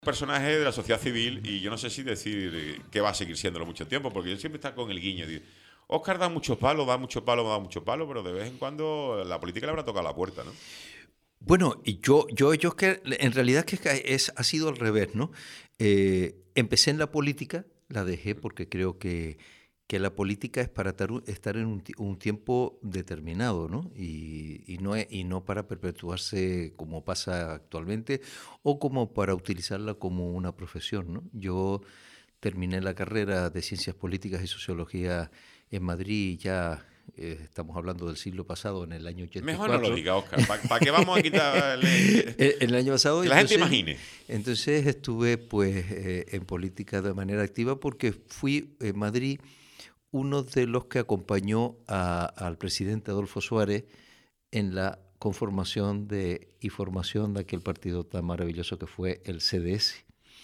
Personaje de la sociedad civil y yo no sé si decir que va a seguir siéndolo mucho tiempo, porque él siempre está con el guiño. Óscar da muchos palos, da muchos palos, da muchos palos, pero de vez en cuando la política le habrá tocado la puerta, ¿no? Bueno, y yo es que en realidad ha sido al revés, ¿no? Empecé en la política, la dejé porque creo que la política es para estar en un tiempo determinado, ¿no? Y no para perpetuarse como pasa actualmente o como para utilizarla como una profesión, ¿no? Yo terminé la carrera de Ciencias Políticas y Sociología en Madrid ya. Estamos hablando del siglo pasado, en el año Mejor no lo 84. diga, Óscar. ¿Para qué vamos a quitarle? El año pasado. Que la gente imagine. Entonces estuve pues en política de manera activa porque fui en Madrid uno de los que acompañó al presidente Adolfo Suárez en la conformación y formación de aquel partido tan maravilloso que fue el CDS.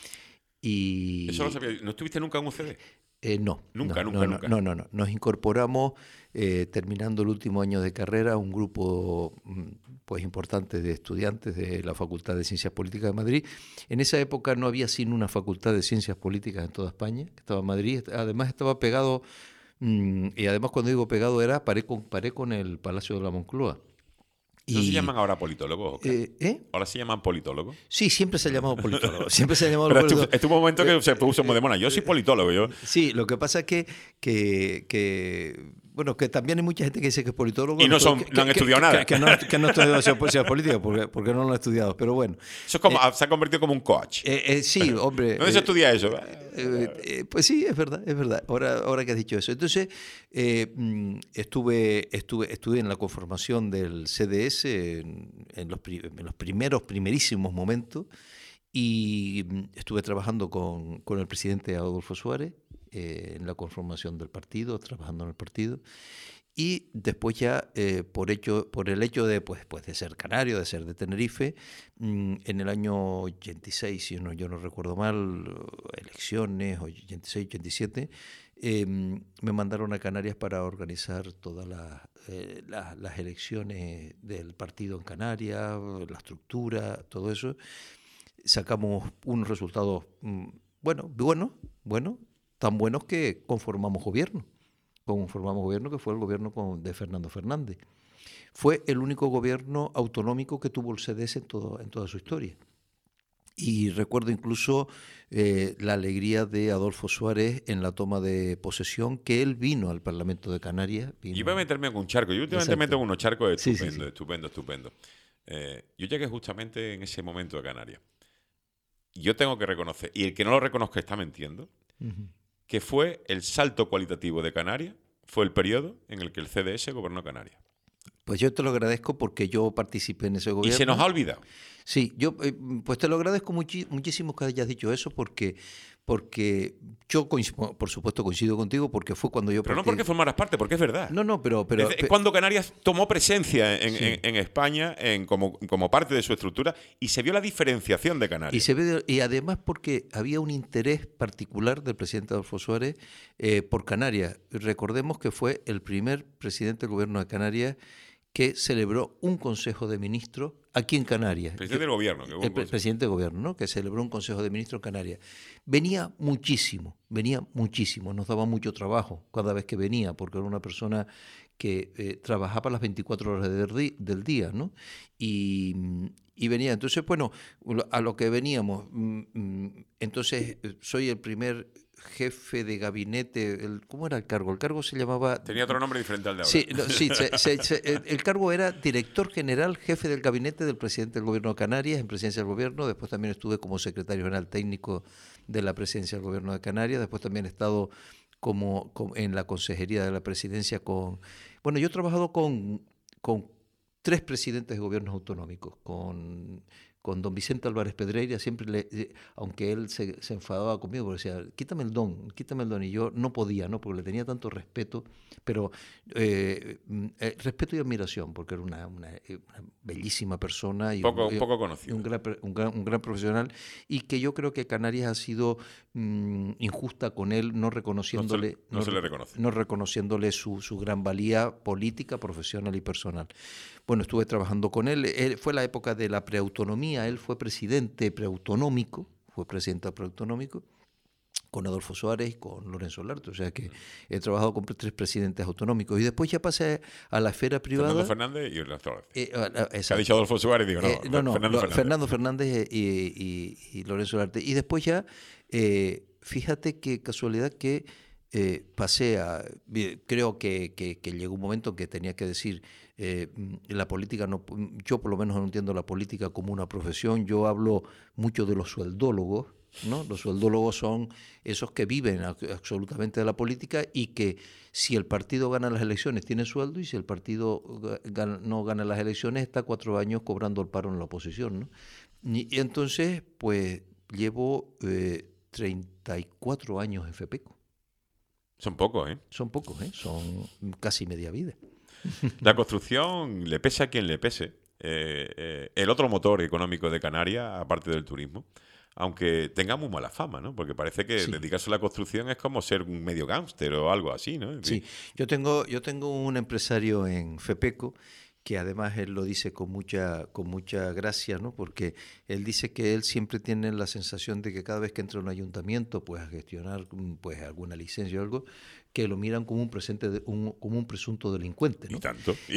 Eso lo sabía. ¿No estuviste nunca en un CD? No. Nunca. No. Nos incorporamos terminando el último año de carrera un grupo pues importante de estudiantes de la Facultad de Ciencias Políticas de Madrid. En esa época no había sino una Facultad de Ciencias Políticas en toda España, que estaba en Madrid. Además estaba pegado, y además cuando digo pegado paré con el Palacio de la Moncloa. ¿No se llaman ahora politólogos, Óscar? ¿Ahora se llaman politólogos? Sí, siempre se ha llamado politólogo. Siempre se ha llamado Pero politólogo. estuvo un momento que se puso muy de moda. Yo soy politólogo. Sí, lo que pasa es que bueno, que también hay mucha gente que dice que es politólogo. Y no han estudiado nada. Que no han estudiado ciencias políticas porque no lo han estudiado, pero bueno. Eso es como, se ha convertido como un coach. Sí, hombre. ¿Dónde se estudia eso? Pues sí, es verdad. Ahora que has dicho eso. Entonces, estuve en la conformación del CDS en los primerísimos momentos y estuve trabajando con el presidente Adolfo Suárez en la conformación del partido, trabajando en el partido. Y después ya, por el hecho de, de ser canario, de ser de Tenerife, en el año 86, si yo no recuerdo mal, elecciones, 86, 87, me mandaron a Canarias para organizar todas las elecciones del partido en Canarias, la estructura, todo eso. Sacamos unos resultados buenos, tan buenos que conformamos gobierno, que fue el gobierno de Fernando Fernández. Fue el único gobierno autonómico que tuvo el CDS en toda su historia. Y recuerdo incluso la alegría de Adolfo Suárez en la toma de posesión, que él vino al Parlamento de Canarias. Iba a meterme en un charco. Yo últimamente me meto en unos charcos estupendo. Yo llegué justamente en ese momento a Canarias. Yo tengo que reconocer, y el que no lo reconozca está mintiendo, que fue el salto cualitativo de Canarias, fue el periodo en el que el CDS gobernó Canarias. Pues yo te lo agradezco porque yo participé en ese gobierno. Y se nos ha olvidado. Sí, yo pues te lo agradezco muchísimo que hayas dicho eso porque yo por supuesto coincido contigo porque fue cuando yo... Pero no porque formaras parte, porque es verdad. No, pero es cuando Canarias tomó presencia en España como parte de su estructura y se vio la diferenciación de Canarias. Y además porque había un interés particular del presidente Adolfo Suárez por Canarias. Recordemos que fue el primer presidente del gobierno de Canarias que celebró un consejo de ministros aquí en Canarias. Presidente del gobierno. Presidente del gobierno, ¿no? Que celebró un consejo de ministros en Canarias. Venía muchísimo, nos daba mucho trabajo cada vez que venía, porque era una persona que trabajaba las 24 horas del día, ¿no? Y venía. Entonces, bueno, a lo que veníamos, entonces soy el primer jefe de gabinete, ¿cómo era el cargo? El cargo se llamaba... Tenía otro nombre diferente al de ahora. Sí, el cargo era director general, jefe del gabinete del presidente del gobierno de Canarias, en presidencia del gobierno. Después también estuve como secretario general técnico de la presidencia del gobierno de Canarias. Después también he estado como en la consejería de la presidencia Bueno, yo he trabajado con 3 presidentes de gobiernos autonómicos, con don Vicente Álvarez Pedreira, siempre aunque él se enfadaba conmigo, porque decía, quítame el don, y yo no podía, ¿no? Porque le tenía tanto respeto, pero respeto y admiración, porque era una bellísima persona y un poco conocido. Un gran profesional, y que yo creo que Canarias ha sido injusta con él, no reconociéndole no reconociéndole su gran valía política, profesional y personal. Bueno, estuve trabajando con él. Fue la época de la preautonomía. Él fue presidente preautonómico, fue presidenta del Preautonómico, con Adolfo Suárez y con Lorenzo Larte. O sea que he trabajado con 3 presidentes autonómicos. Y después ya pasé a la esfera privada. Fernando Fernández y Lorenzo Larte. Ha dicho Adolfo Suárez, digo, Fernando Fernández y Lorenzo Larte. Y después ya, fíjate qué casualidad que pasé a... Creo que llegó un momento en que tenía que decir, la política, no, yo por lo menos no entiendo la política como una profesión. Yo hablo mucho de los sueldólogos, ¿no? Los sueldólogos son esos que viven absolutamente de la política y que si el partido gana las elecciones tiene sueldo y si el partido no gana las elecciones está 4 años cobrando el paro en la oposición, ¿no? Y entonces, pues llevo 34 años en FEPECO. Son pocos, ¿eh? Son pocos, ¿eh? Son casi media vida. La construcción, le pese a quien le pese, el otro motor económico de Canarias, aparte del turismo, aunque tenga muy mala fama, ¿no? Porque parece que dedicarse a la construcción es como ser un medio gángster o algo así, ¿no? Sí, yo tengo un empresario en FEPECO que además él lo dice con mucha gracia, ¿no? Porque él dice que él siempre tiene la sensación de que cada vez que entra a un ayuntamiento, pues a gestionar pues alguna licencia o algo, que lo miran como un como un presunto delincuente, ¿no?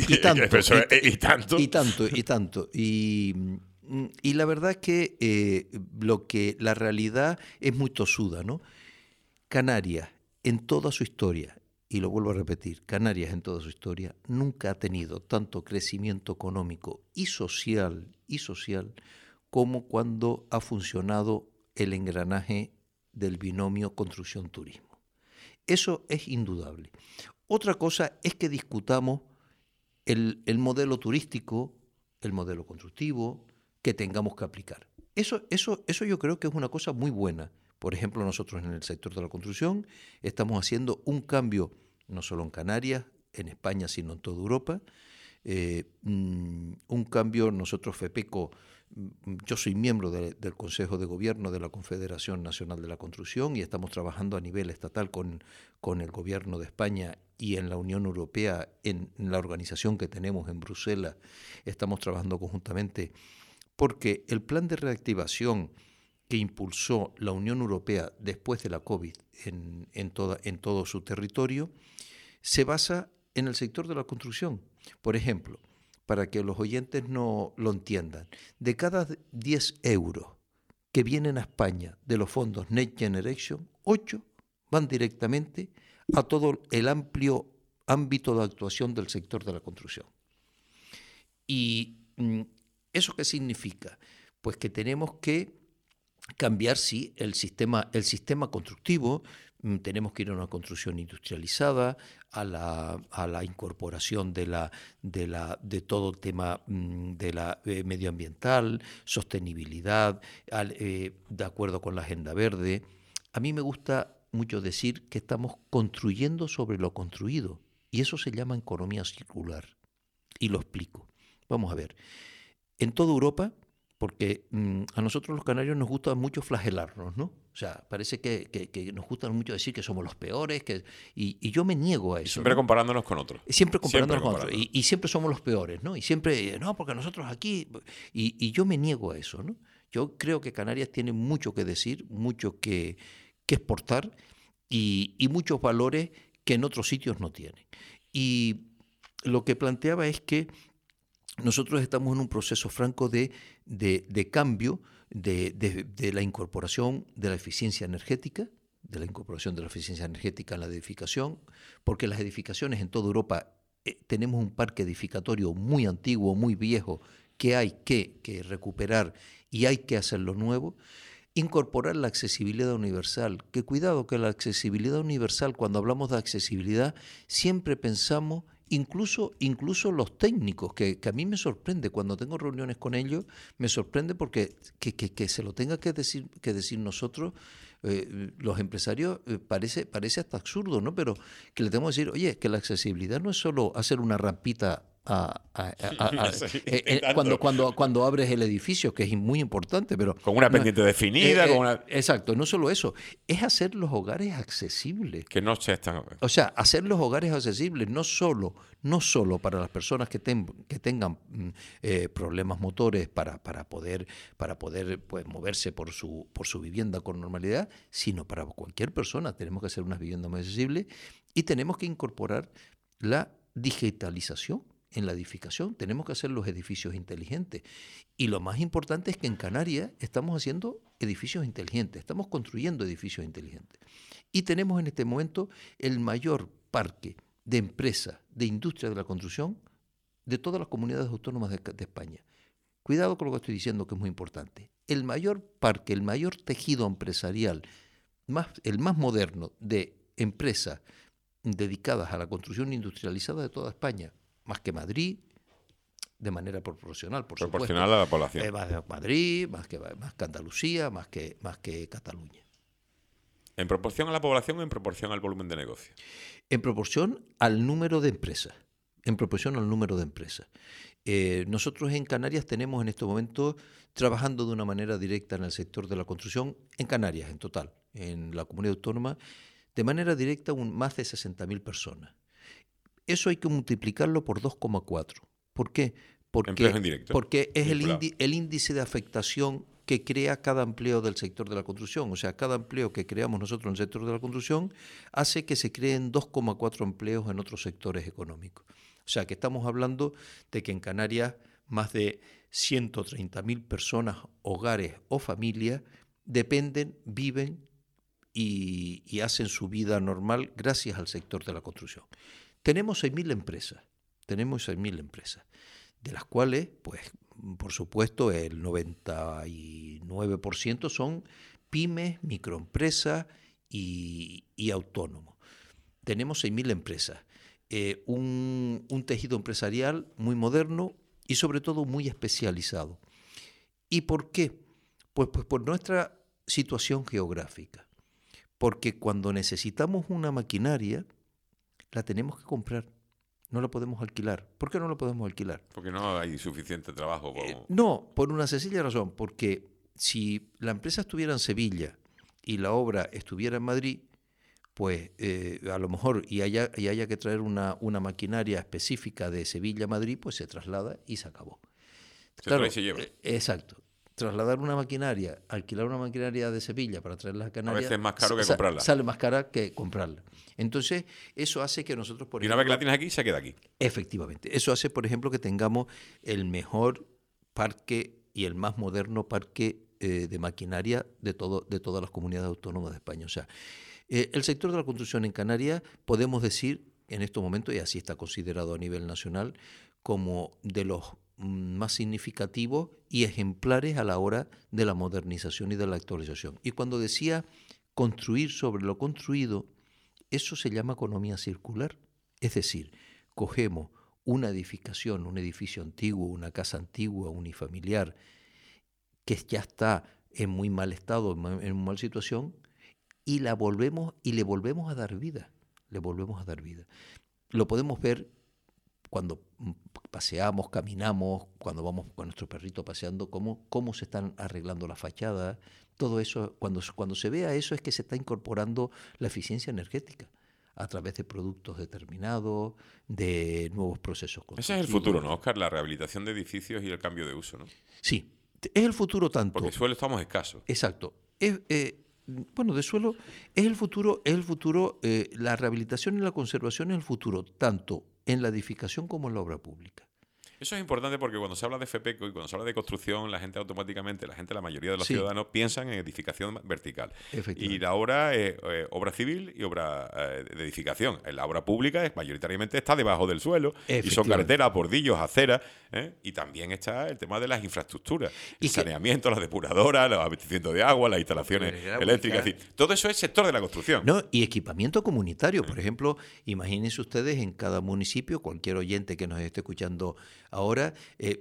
Y tanto. Y la verdad es que la realidad es muy tosuda, ¿no? Canarias, en toda su historia, y lo vuelvo a repetir, Canarias en toda su historia nunca ha tenido tanto crecimiento económico y social como cuando ha funcionado el engranaje del binomio construcción-turismo. Eso es indudable. Otra cosa es que discutamos el modelo turístico, el modelo constructivo, que tengamos que aplicar. Eso yo creo que es una cosa muy buena. Por ejemplo, nosotros en el sector de la construcción estamos haciendo un cambio, no solo en Canarias, en España, sino en toda Europa. Un cambio, nosotros FEPECO, yo soy miembro del Consejo de Gobierno de la Confederación Nacional de la Construcción y estamos trabajando a nivel estatal con el Gobierno de España y en la Unión Europea, en la organización que tenemos en Bruselas, estamos trabajando conjuntamente porque el plan de reactivación que impulsó la Unión Europea después de la COVID en todo su territorio se basa en el sector de la construcción. Por ejemplo, para que los oyentes no lo entiendan, de cada 10 euros que vienen a España de los fondos Next Generation, 8 van directamente a todo el amplio ámbito de actuación del sector de la construcción. Y ¿eso qué significa? Pues que tenemos que cambiar, sí, el sistema constructivo. Tenemos que ir a una construcción industrializada, a la incorporación de todo el tema de la medioambiental, sostenibilidad, de acuerdo con la Agenda Verde. A mí me gusta mucho decir que estamos construyendo sobre lo construido, y eso se llama economía circular. Y lo explico. Vamos a ver. En toda Europa, porque a nosotros los canarios nos gusta mucho flagelarnos, ¿no? O sea, parece que nos gusta mucho decir que somos los peores, y yo me niego a eso. Siempre, ¿no? Comparándonos con otros. Siempre comparándonos con otros. Y siempre somos los peores, ¿no? Y siempre, no, porque nosotros aquí... Y yo me niego a eso, ¿no? Yo creo que Canarias tiene mucho que decir, mucho que exportar y muchos valores que en otros sitios no tienen. Y lo que planteaba es que nosotros estamos en un proceso franco de cambio de la incorporación de la eficiencia energética, en la edificación, porque las edificaciones en toda Europa tenemos un parque edificatorio muy antiguo, muy viejo, que hay que recuperar y hay que hacerlo nuevo. Incorporar la accesibilidad universal, que cuidado que la accesibilidad universal, cuando hablamos de accesibilidad, siempre pensamos, incluso los técnicos, que a mí me sorprende, cuando tengo reuniones con ellos, me sorprende porque que se lo tenga que decir nosotros, los empresarios, parece hasta absurdo, ¿no? Pero que le tenemos que decir, oye, que la accesibilidad no es solo hacer una rampita cuando abres el edificio, que es muy importante, pero con una pendiente definida, exacto, no solo eso, es hacer los hogares accesibles. Que no se están. O sea, hacer los hogares accesibles no solo para las personas que tengan problemas motores para poder pues, moverse por su vivienda con normalidad, sino para cualquier persona. Tenemos que hacer unas viviendas más accesibles y tenemos que incorporar la digitalización en la edificación. Tenemos que hacer los edificios inteligentes. Y lo más importante es que en Canarias estamos haciendo edificios inteligentes, estamos construyendo edificios inteligentes. Y tenemos en este momento el mayor parque de empresas, de industria de la construcción, de todas las comunidades autónomas de España. Cuidado con lo que estoy diciendo, que es muy importante. El mayor parque, el mayor tejido empresarial, el más moderno de empresas dedicadas a la construcción industrializada de toda España, más que Madrid, de manera proporcional, por supuesto. Proporcional a la población. Más que Madrid, más que Andalucía, más que Cataluña. ¿En proporción a la población o en proporción al volumen de negocio? En proporción al número de empresas. Nosotros en Canarias tenemos en este momento trabajando de una manera directa en el sector de la construcción, en Canarias en total, en la comunidad autónoma, de manera directa más de 60.000 Personas. Eso hay que multiplicarlo por 2,4. ¿Por qué? Porque es el índice de afectación que crea cada empleo del sector de la construcción. O sea, cada empleo que creamos nosotros en el sector de la construcción hace que se creen 2,4 empleos en otros sectores económicos. O sea, que estamos hablando de que en Canarias más de 130.000 personas, hogares o familias, dependen, viven y hacen su vida normal gracias al sector de la construcción. Tenemos 6.000 empresas, de las cuales, pues, por supuesto, el 99% son pymes, microempresas y autónomos. Tenemos 6.000 empresas, un tejido empresarial muy moderno y sobre todo muy especializado. ¿Y por qué? Pues por nuestra situación geográfica. Porque cuando necesitamos una maquinaria, la tenemos que comprar. No la podemos alquilar. ¿Por qué no la podemos alquilar? Porque no hay suficiente trabajo. No, por una sencilla razón. Porque si la empresa estuviera en Sevilla y la obra estuviera en Madrid, pues a lo mejor y haya que traer una maquinaria específica de Sevilla a Madrid, pues se traslada y se acabó. Claro, se lleva. Exacto. Trasladar una maquinaria, alquilar una maquinaria de Sevilla para traerla a Canarias, a veces es más caro que comprarla. Sale más cara que comprarla. Entonces, eso hace que nosotros, por ejemplo... Y una vez que la tienes aquí, se queda aquí. Efectivamente. Eso hace, por ejemplo, que tengamos el mejor parque y el más moderno parque de maquinaria de todas las comunidades autónomas de España. O sea, el sector de la construcción en Canarias, podemos decir, en estos momentos, y así está considerado a nivel nacional, como de los más significativos y ejemplares a la hora de la modernización y de la actualización. Y cuando decía construir sobre lo construido, eso se llama economía circular. Es decir, cogemos una edificación, un edificio antiguo, una casa antigua, unifamiliar, que ya está en muy mal estado, en muy mal situación, y le volvemos a dar vida. Lo podemos ver cuando paseamos, caminamos, cuando vamos con nuestro perrito paseando, cómo se están arreglando las fachadas. Todo eso, cuando se vea eso, es que se está incorporando la eficiencia energética a través de productos determinados, de nuevos procesos constructivos. Ese es el futuro, ¿no, Óscar? La rehabilitación de edificios y el cambio de uso, ¿no? Sí, es el futuro tanto... Porque de suelo estamos escasos. Exacto. De suelo es el futuro, la rehabilitación y la conservación es el futuro, tanto en la edificación como en la obra pública. Eso es importante porque cuando se habla de FEPECO y cuando se habla de construcción, la mayoría de los ciudadanos piensan en edificación vertical. Y la obra es obra civil y obra de edificación. La obra pública mayoritariamente está debajo del suelo y son carreteras, bordillos, aceras, y también está el tema de las infraestructuras, el saneamiento, las depuradoras, los abastecimientos de agua, las instalaciones eléctricas. Es decir, todo eso es sector de la construcción. No, y equipamiento comunitario. Por ejemplo, imagínense ustedes en cada municipio, cualquier oyente que nos esté escuchando ahora,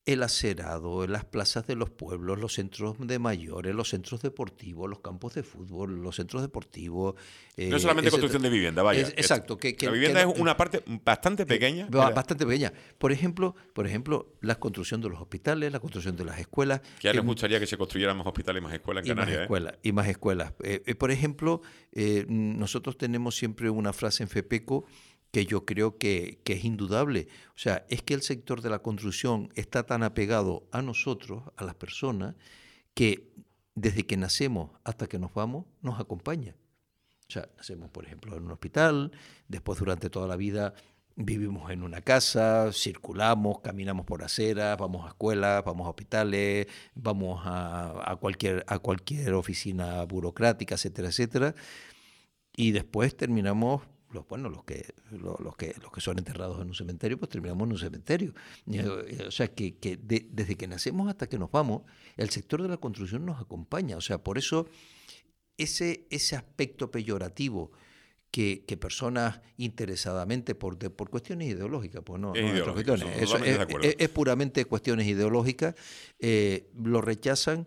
el acerado, las plazas de los pueblos, los centros de mayores, los centros deportivos, los campos de fútbol, los centros deportivos. No es solamente construcción de vivienda, vaya. Exacto. La vivienda es una parte bastante pequeña. Bastante pequeña. Por ejemplo, la construcción de los hospitales, la construcción de las escuelas. Que a les gustaría que se construyeran más hospitales y más escuelas en Canarias. Y más escuelas. Por ejemplo, nosotros tenemos siempre una frase en FEPECO que yo creo que es indudable. O sea, es que el sector de la construcción está tan apegado a nosotros, a las personas, que desde que nacemos hasta que nos vamos, nos acompaña. O sea, nacemos, por ejemplo, en un hospital, después durante toda la vida vivimos en una casa, circulamos, caminamos por aceras, vamos a escuelas, vamos a hospitales, vamos a cualquier oficina burocrática, etcétera, etcétera. Y después terminamos... Los que son enterrados en un cementerio, pues terminamos en un cementerio. O sea, desde que nacemos hasta que nos vamos, el sector de la construcción nos acompaña. O sea, por eso ese aspecto peyorativo que personas interesadamente, por cuestiones ideológicas, pues no, es puramente cuestiones ideológicas, lo rechazan,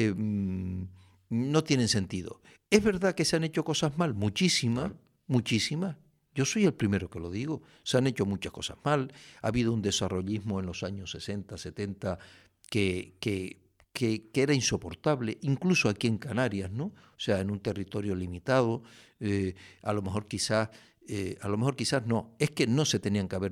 no tienen sentido. Es verdad que se han hecho cosas mal, muchísimas. Yo soy el primero que lo digo. Se han hecho muchas cosas mal. Ha habido un desarrollismo en los años 60, 70 que era insoportable, incluso aquí en Canarias, ¿no? O sea, en un territorio limitado. A lo mejor quizás no. Es que no se tenían que haber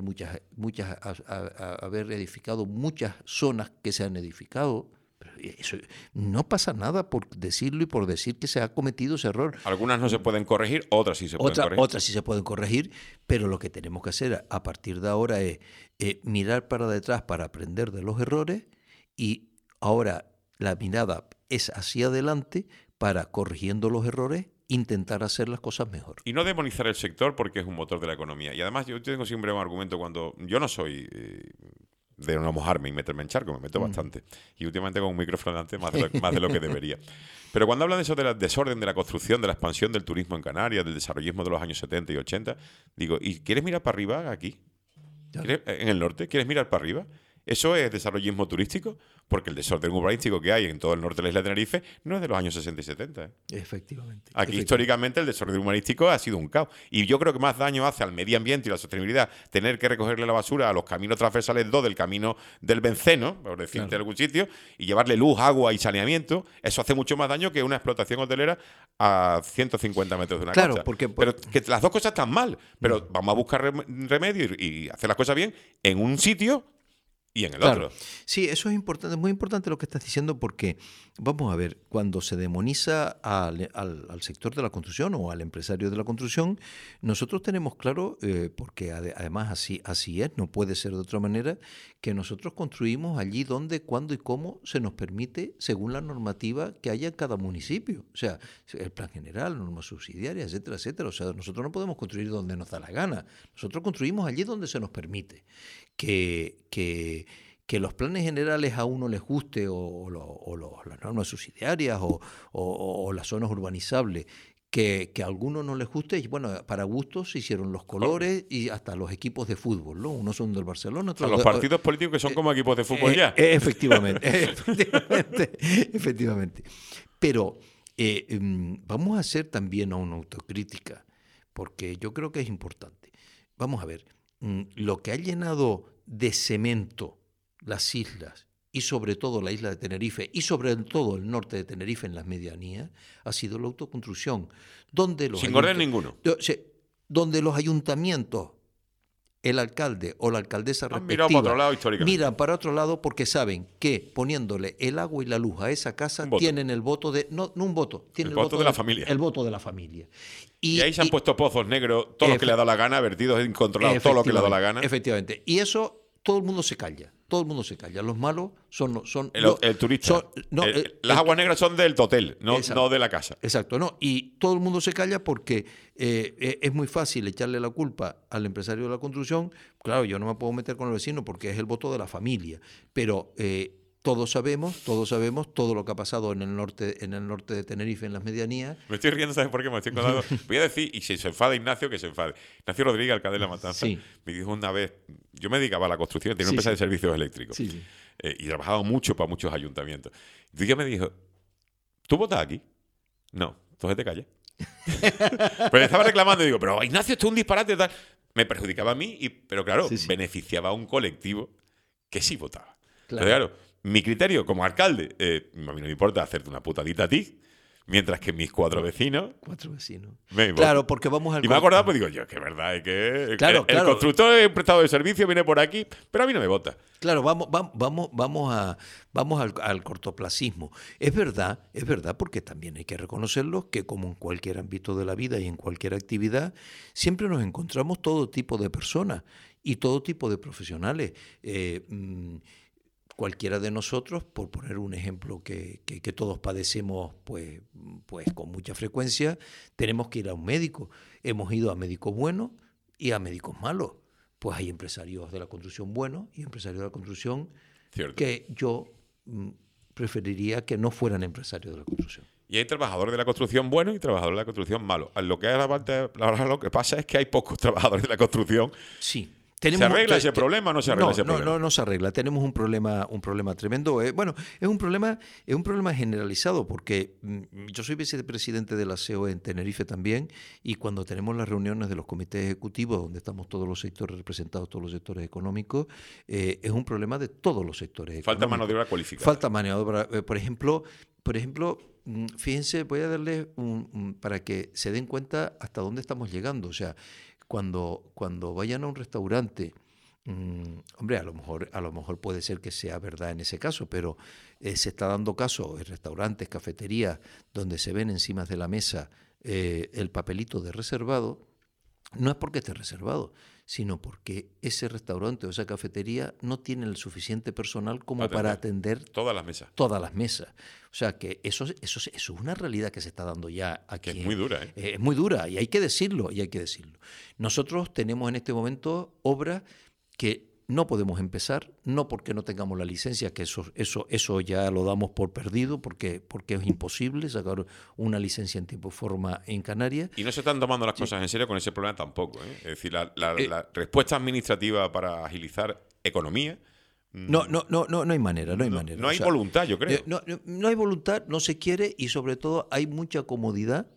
haber edificado muchas zonas que se han edificado. Eso, no pasa nada por decirlo y por decir que se ha cometido ese error. Algunas no se pueden corregir, otras sí se pueden corregir. Otras sí se pueden corregir, pero lo que tenemos que hacer a partir de ahora es mirar para detrás para aprender de los errores, y ahora la mirada es hacia adelante para, corrigiendo los errores, intentar hacer las cosas mejor. Y no demonizar el sector porque es un motor de la economía. Y además yo tengo siempre un argumento cuando... Yo no soy... de no mojarme y meterme en charco, me meto bastante. Y últimamente con un micrófono delante más de lo que debería. Pero cuando hablan de eso del desorden de la construcción, de la expansión del turismo en Canarias, del desarrollismo de los años 70 y 80, digo, ¿y quieres mirar para arriba aquí? ¿En el norte? ¿Quieres mirar para arriba? ¿Eso es desarrollismo turístico? Porque el desorden urbanístico que hay en todo el norte de la isla de Tenerife no es de los años 60 y 70. Efectivamente. Aquí históricamente el desorden urbanístico ha sido un caos. Y yo creo que más daño hace al medio ambiente y la sostenibilidad tener que recogerle la basura a los caminos transversales 2 del camino del Benceno, por decirte en algún sitio, y llevarle luz, agua y saneamiento. Eso hace mucho más daño que una explotación hotelera a 150 metros de una costa. Pero que las dos cosas están mal. Pero vamos a buscar remedio y hacer las cosas bien en un sitio y en el otro. Sí, eso es importante, es muy importante lo que estás diciendo, porque, vamos a ver, cuando se demoniza al sector de la construcción o al empresario de la construcción, nosotros tenemos claro, porque además así es, no puede ser de otra manera, que nosotros construimos allí donde, cuándo y cómo se nos permite, según la normativa que haya en cada municipio. O sea, el plan general, normas subsidiarias, etcétera, etcétera. O sea, nosotros no podemos construir donde nos da la gana. Nosotros construimos allí donde se nos permite. Que los planes generales a uno les guste o las normas subsidiarias o las zonas urbanizables, que a algunos no les guste, y bueno, para gustos se hicieron los colores y hasta los equipos de fútbol, ¿no? Unos son del Barcelona, otros... Los partidos políticos que son como equipos de fútbol ya. Efectivamente. Pero vamos a hacer también una autocrítica, porque yo creo que es importante. Vamos a ver. Lo que ha llenado de cemento las islas, y sobre todo la isla de Tenerife, y sobre todo el norte de Tenerife en las medianías, ha sido la autoconstrucción. Sin orden ninguno. Donde los ayuntamientos, el alcalde o la alcaldesa respectiva, miran para otro lado porque saben que poniéndole el agua y la luz a esa casa tienen el voto de... No un voto, tienen el voto de la familia. El voto de la familia. Y ahí se han puesto pozos negros, todo lo que le ha dado la gana, vertidos incontrolados, todo lo que le ha dado la gana. Efectivamente. Y eso todo el mundo se calla. Todo el mundo se calla. Los malos son el turista. Las aguas negras son del hotel, no de la casa. Exacto, no. Y todo el mundo se calla porque es muy fácil echarle la culpa al empresario de la construcción. Claro, yo no me puedo meter con el vecino porque es el voto de la familia. Pero Todos sabemos todo lo que ha pasado en el norte de Tenerife, en las medianías. Me estoy riendo, ¿sabes por qué? Me estoy acordando. Voy a decir, y si se enfada Ignacio, que se enfade. Ignacio Rodríguez, alcalde de La Matanza, me dijo una vez, yo me dedicaba a la construcción, tenía una empresa de servicios eléctricos. Y trabajaba mucho para muchos ayuntamientos. Y un día me dijo, ¿tú votas aquí? No, entonces te calles. Pero estaba reclamando y digo, pero Ignacio, esto es un disparate tal. Me perjudicaba a mí, pero claro, beneficiaba a un colectivo que sí votaba. Claro. Pero claro, mi criterio como alcalde, a mí no me importa hacerte una putadita a ti, mientras que mis 4 vecinos... 4 vecinos. Claro, porque vamos al... Y me he acordado, pues digo, yo, que verdad es que el constructor de prestado de servicio viene por aquí, pero a mí no me vota. Claro, vamos al cortoplacismo. Es verdad, porque también hay que reconocerlo que como en cualquier ámbito de la vida y en cualquier actividad, siempre nos encontramos todo tipo de personas y todo tipo de profesionales. Cualquiera de nosotros, por poner un ejemplo que todos padecemos pues con mucha frecuencia, tenemos que ir a un médico. Hemos ido a médicos buenos y a médicos malos. Pues hay empresarios de la construcción buenos y empresarios de la construcción que yo preferiría que no fueran empresarios de la construcción. Y hay trabajadores de la construcción buenos y trabajadores de la construcción malos. Lo que pasa es que hay pocos trabajadores de la construcción. Sí. ¿Se arregla ese problema o no se arregla ese problema? No se arregla. Tenemos un problema tremendo. Bueno, es un problema generalizado porque yo soy vicepresidente de la COE en Tenerife también, y cuando tenemos las reuniones de los comités ejecutivos, donde estamos todos los sectores representados, todos los sectores económicos, es un problema de todos los sectores económicos. Falta mano de obra cualificada. Falta mano de obra. Por ejemplo, fíjense, voy a darles para que se den cuenta hasta dónde estamos llegando. O sea, cuando vayan a un restaurante, hombre, a lo mejor puede ser que sea verdad en ese caso, pero se está dando caso en restaurantes, cafeterías, donde se ven encima de la mesa el papelito de reservado. No es porque esté reservado, sino porque ese restaurante o esa cafetería no tiene el suficiente personal como para atender todas las mesas. O sea que eso es una realidad que se está dando ya aquí. Que es muy dura, Es muy dura y hay que decirlo, Nosotros tenemos en este momento obras que no podemos empezar, no porque no tengamos la licencia, que eso ya lo damos por perdido, porque es imposible sacar una licencia en tiempo y forma en Canarias. Y no se están tomando las cosas en serio con ese problema tampoco. Es decir, la respuesta administrativa para agilizar economía... No hay manera. No hay voluntad, yo creo. No hay voluntad, no se quiere, y sobre todo hay mucha comodidad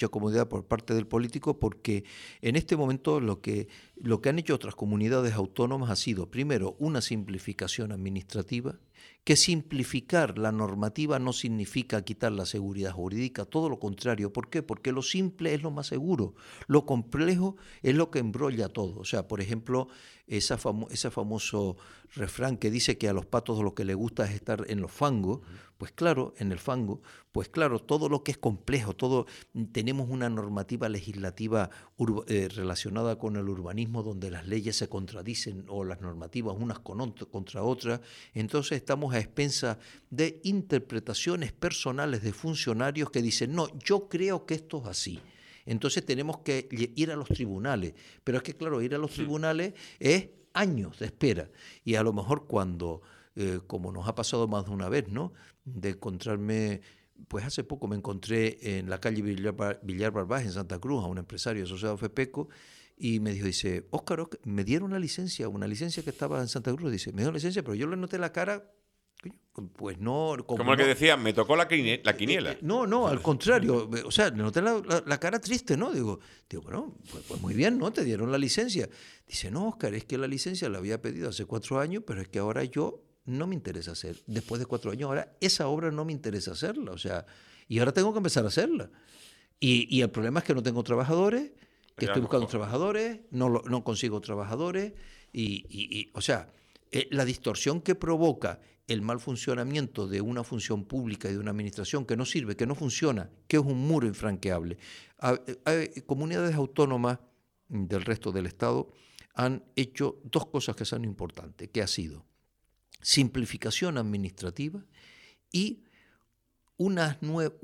por parte del político, porque en este momento lo que han hecho otras comunidades autónomas ha sido, primero, una simplificación administrativa, que simplificar la normativa no significa quitar la seguridad jurídica, todo lo contrario. ¿Por qué? Porque lo simple es lo más seguro, lo complejo es lo que embrolla todo. O sea, por ejemplo, ese famoso refrán que dice que a los patos lo que les gusta es estar en los fangos, pues claro, en el fango, pues claro, todo lo que es complejo, tenemos una normativa legislativa relacionada con el urbanismo donde las leyes se contradicen o las normativas unas contra otras, entonces estamos a expensas de interpretaciones personales de funcionarios que dicen, no, yo creo que esto es así. Entonces tenemos que ir a los tribunales, pero es que claro, ir a los tribunales es años de espera, y a lo mejor cuando, como nos ha pasado más de una vez, ¿no?, de encontrarme, pues hace poco me encontré en la calle Villar Barbás en Santa Cruz a un empresario asociado a FEPECO, y me dice, Óscar, me dieron una licencia que estaba en Santa Cruz, dice, me dieron licencia, pero yo le noté la cara. Pues no... Como el que decía, me tocó la quiniela. No, al contrario. O sea, le noté la cara triste, ¿no? Digo, bueno, pues muy bien, ¿no? Te dieron la licencia. Dice, no, Óscar, es que la licencia la había pedido hace 4 años, pero es que ahora yo no me interesa hacer. Después de 4 años, ahora esa obra no me interesa hacerla. O sea, y ahora tengo que empezar a hacerla. Y el problema es que no tengo trabajadores, que estoy buscando trabajadores, no consigo trabajadores, o sea, la distorsión que provoca el mal funcionamiento de una función pública y de una administración que no sirve, que no funciona, que es un muro infranqueable. Comunidades autónomas del resto del Estado han hecho 2 cosas que son importantes, que ha sido simplificación administrativa y una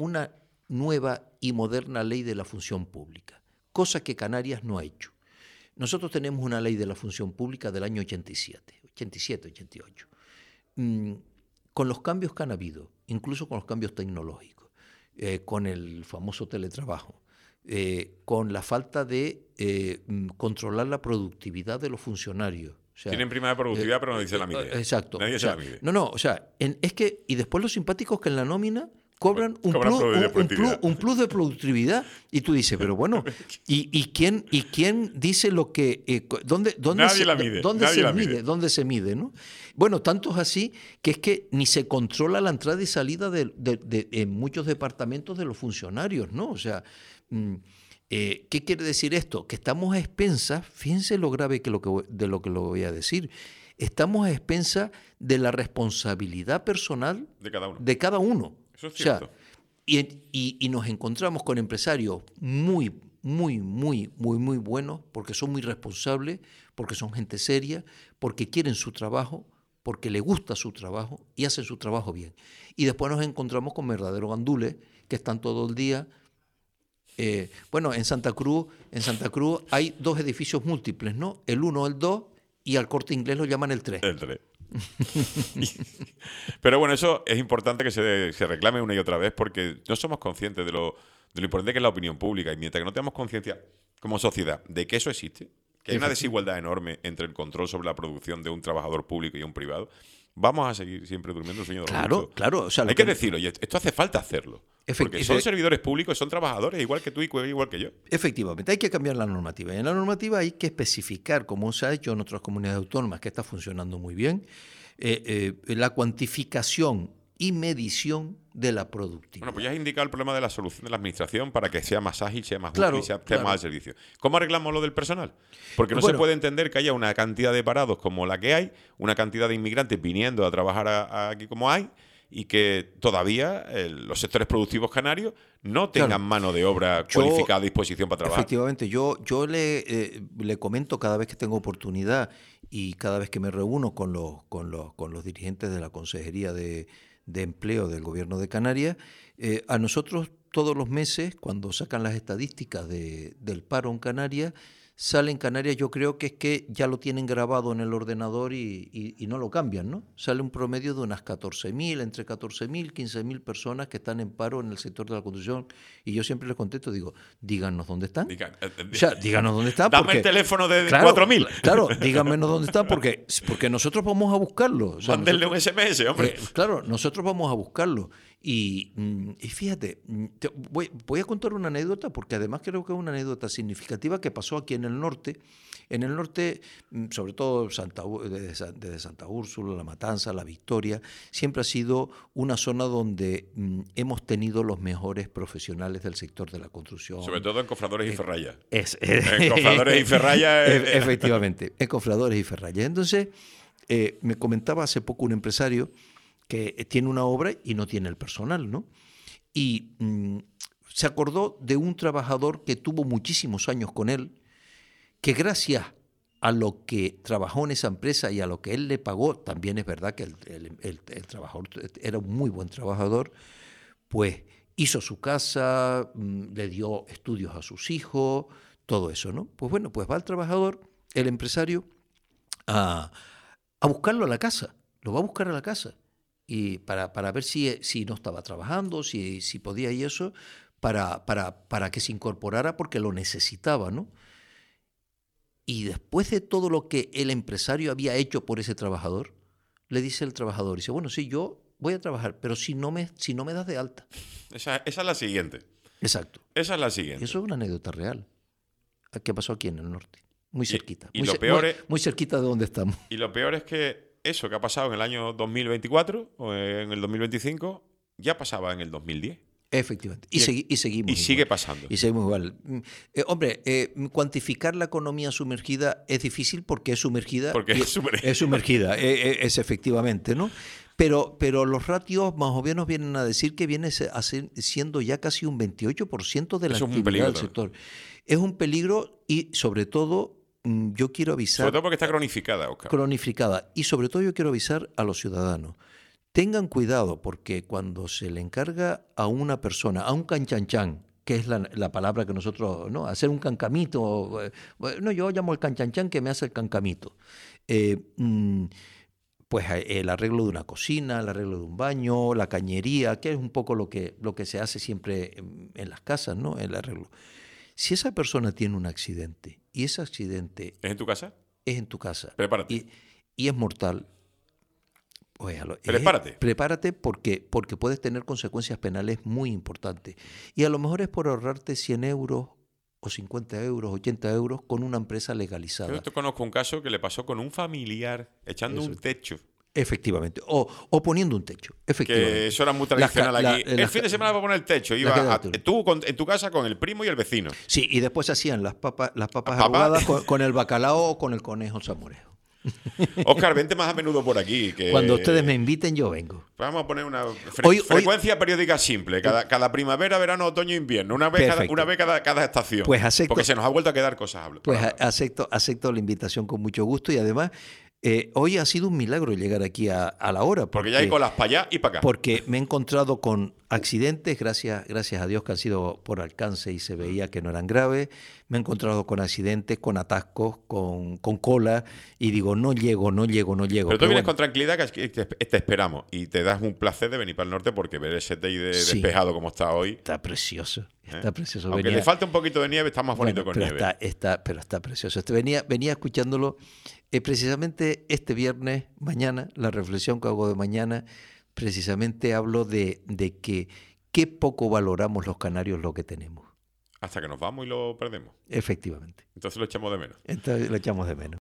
nueva y moderna ley de la función pública, cosa que Canarias no ha hecho. Nosotros tenemos una ley de la función pública del año 87, 88. con los cambios que han habido, incluso con los cambios tecnológicos, con el famoso teletrabajo, con la falta de controlar la productividad de los funcionarios. O sea, tienen prima de productividad, pero no dice la mide. Exacto. Nadie se la mide. Es que, y después los simpáticos que en la nómina cobran un plus de productividad, y tú dices, pero bueno, ¿y quién dice lo que dónde se mide, ¿no? Bueno, tanto es así que es que ni se controla la entrada y salida en muchos departamentos de los funcionarios, ¿no? O sea, ¿qué quiere decir esto? Que estamos a expensas, fíjense lo grave de lo que lo voy a decir, estamos a expensas de la responsabilidad personal de cada uno. Eso es cierto. O sea, y nos encontramos con empresarios muy buenos, porque son muy responsables, porque son gente seria, porque quieren su trabajo, porque les gusta su trabajo y hacen su trabajo bien. Y después nos encontramos con verdaderos gandules que están todo el día. Bueno, en Santa Cruz hay 2 edificios múltiples, ¿no? El 1, el 2, y al Corte Inglés lo llaman el 3. El 3. Pero bueno, eso es importante que se reclame una y otra vez, porque no somos conscientes de lo importante que es la opinión pública, y mientras que no tengamos conciencia como sociedad de que eso existe, que hay una desigualdad enorme entre el control sobre la producción de un trabajador público y un privado, vamos a seguir siempre durmiendo el sueño de los justos. Claro. O sea, hay que decirlo, y esto hace falta hacerlo. Porque son servidores públicos, son trabajadores, igual que tú y igual que yo. Efectivamente, hay que cambiar la normativa. Y en la normativa hay que especificar, como se ha hecho en otras comunidades autónomas, que está funcionando muy bien, la cuantificación y medición de la productividad. Bueno, pues ya has indicado el problema de la solución de la administración para que sea más ágil, sea más útil y sea más al servicio. ¿Cómo arreglamos lo del personal? Porque no se puede entender que haya una cantidad de parados como la que hay, una cantidad de inmigrantes viniendo a trabajar aquí como hay, y que todavía los sectores productivos canarios no tengan mano de obra cualificada a disposición para trabajar. Efectivamente, yo le comento cada vez que tengo oportunidad y cada vez que me reúno con los dirigentes de la Consejería de Empleo del Gobierno de Canarias, a nosotros todos los meses, cuando sacan las estadísticas del paro en Canarias, sale en Canarias, yo creo que es que ya lo tienen grabado en el ordenador y no lo cambian, ¿no? Sale un promedio de unas 14.000, entre 14.000, 15.000 personas que están en paro en el sector de la construcción. Y yo siempre les contesto, digo, díganos dónde están. O sea, díganos dónde están. Dame el teléfono de 4.000. Claro, díganos dónde están porque nosotros vamos a buscarlo. O sea, mándenle un SMS, hombre. Claro, nosotros vamos a buscarlo. Y fíjate, voy a contar una anécdota, porque además creo que es una anécdota significativa que pasó aquí en el norte. En el norte, sobre todo desde Santa Úrsula, La Matanza, La Victoria, siempre ha sido una zona donde hemos tenido los mejores profesionales del sector de la construcción. Sobre todo en Cofradores y Ferralla. En Cofradores y Ferralla. Efectivamente, en Cofradores y Ferralla. Entonces, me comentaba hace poco un empresario que tiene una obra y no tiene el personal, ¿no? Y se acordó de un trabajador que tuvo muchísimos años con él, que gracias a lo que trabajó en esa empresa y a lo que él le pagó, también es verdad que el trabajador era un muy buen trabajador, pues hizo su casa, le dio estudios a sus hijos, todo eso, ¿no? Pues bueno, pues va el trabajador, el empresario, a buscarlo a la casa, lo va a buscar a la casa, y para ver si no estaba trabajando, si podía y eso, para que se incorporara porque lo necesitaba, ¿no? Y después de todo lo que el empresario había hecho por ese trabajador, le dice el trabajador, dice, bueno, sí, yo voy a trabajar, pero si no me das de alta. Esa es la siguiente. Exacto. Esa es la siguiente. Y eso es una anécdota real. ¿Qué pasó aquí en el norte? Muy cerquita. Y lo peor es, muy cerquita de donde estamos. Y lo peor es que eso que ha pasado en el año 2024 o en el 2025 ya pasaba en el 2010. Efectivamente. Y seguimos. Y sigue pasando. Y seguimos igual. Cuantificar la economía sumergida es difícil porque es sumergida. Es sumergida, es efectivamente, ¿no? Pero los ratios más o menos vienen a decir que viene siendo ya casi un 28% de la actividad del sector. Es un peligro y sobre todo yo quiero avisar... Sobre todo porque está cronificada, Óscar. Cronificada. Y sobre todo yo quiero avisar a los ciudadanos. Tengan cuidado porque cuando se le encarga a una persona, a un canchanchan, que es la palabra que nosotros, ¿no? Hacer un cancamito, no, yo llamo el canchanchan que me hace el cancamito. pues el arreglo de una cocina, el arreglo de un baño, la cañería, que es un poco lo que se hace siempre en las casas, ¿no? El arreglo. Si esa persona tiene un accidente y ese accidente... ¿Es en tu casa? Es en tu casa. Prepárate. Y es mortal. Prepárate porque puedes tener consecuencias penales muy importantes. Y a lo mejor es por ahorrarte 100 euros o 50 euros, 80 euros con una empresa legalizada. Yo te conozco un caso que le pasó con un familiar echando un techo. Efectivamente, o poniendo un techo. Efectivamente. Que eso era muy tradicional aquí. El fin de semana va a poner el techo. Iba tú en tu casa con el primo y el vecino. Sí, y después hacían las papas arrugadas con el bacalao o con el conejo salmorejo. Óscar, vente más a menudo por aquí. Que cuando ustedes me inviten, yo vengo. Vamos a poner una frecuencia periódica simple. Cada primavera, verano, otoño, invierno. Una vez cada estación. Pues acepto, porque se nos ha vuelto a quedar cosas. Pues acepto la invitación con mucho gusto y además... hoy ha sido un milagro llegar aquí a la hora. Porque ya hay colas para allá y para acá. Porque me he encontrado con accidentes, gracias a Dios que han sido por alcance y se veía que no eran graves. Me he encontrado con accidentes, con atascos, con cola y digo, no llego. Pero tú vienes con tranquilidad que te esperamos y te das un placer de venir para el norte porque ver ese TI despejado como está hoy. Está precioso. Aunque le falta un poquito de nieve, está más bonito con nieve. Pero está precioso. Venía escuchándolo precisamente este viernes, mañana, la reflexión que hago de mañana, precisamente hablo de que qué poco valoramos los canarios lo que tenemos. Hasta que nos vamos y lo perdemos. Efectivamente. Entonces lo echamos de menos. Entonces lo echamos de menos.